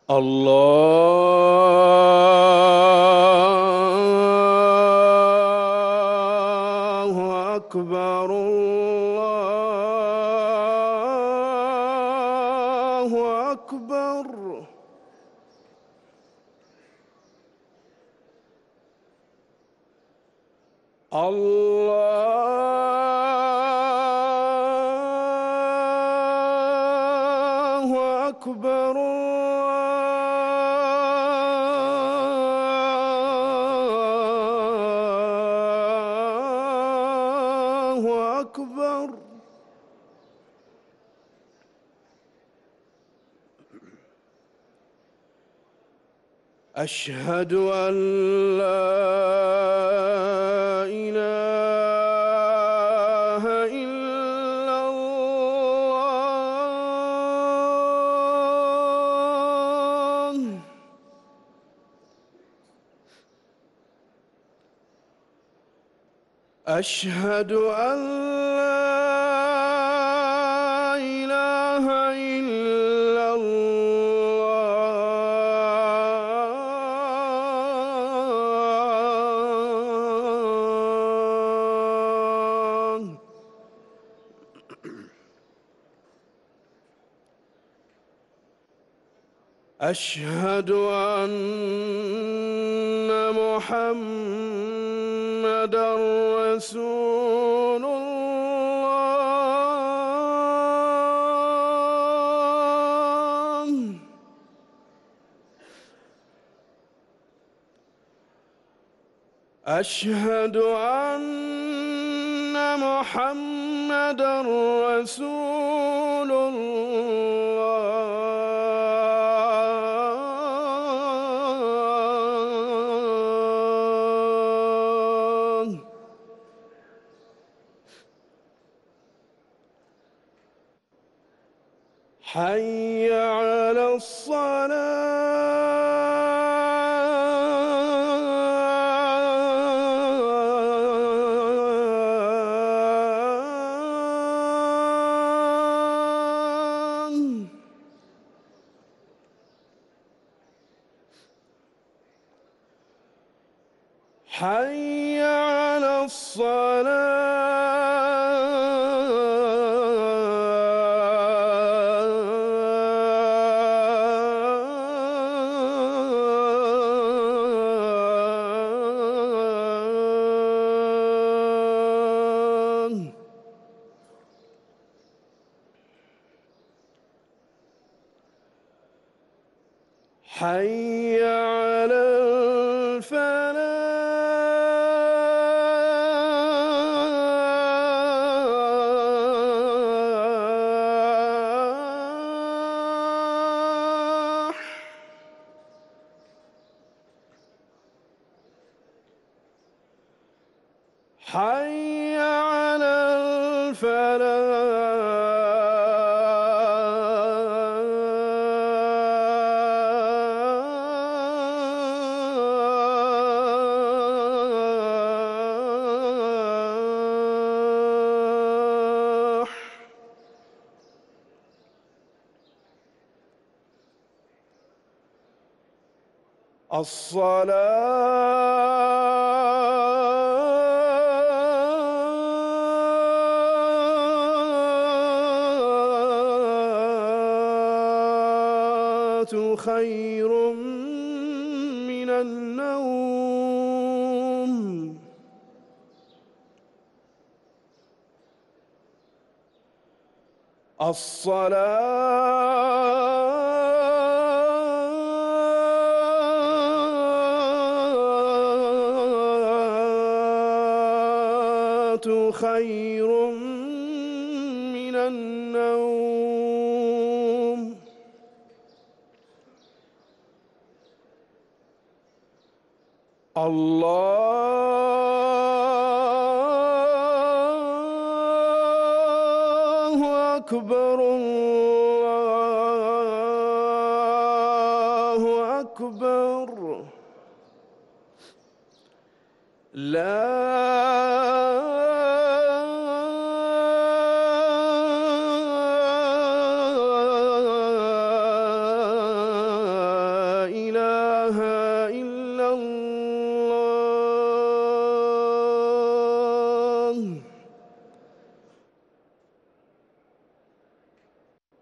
الله أكبر الله أكبر. الله أكبر الله أكبر. أشهد أن لا إله إلا الله. أشهد أن لا إله إلا الله. أشهد أن محمدًا رسول الله. أشهد أن محمدًا رسول الله. حي على الصلاة. حي على الصلاة. حي على الفلاح. حي على الفلاح. الصلاة خير من النوم. الصلاة خير من النوم. الله أكبر الله أكبر. لا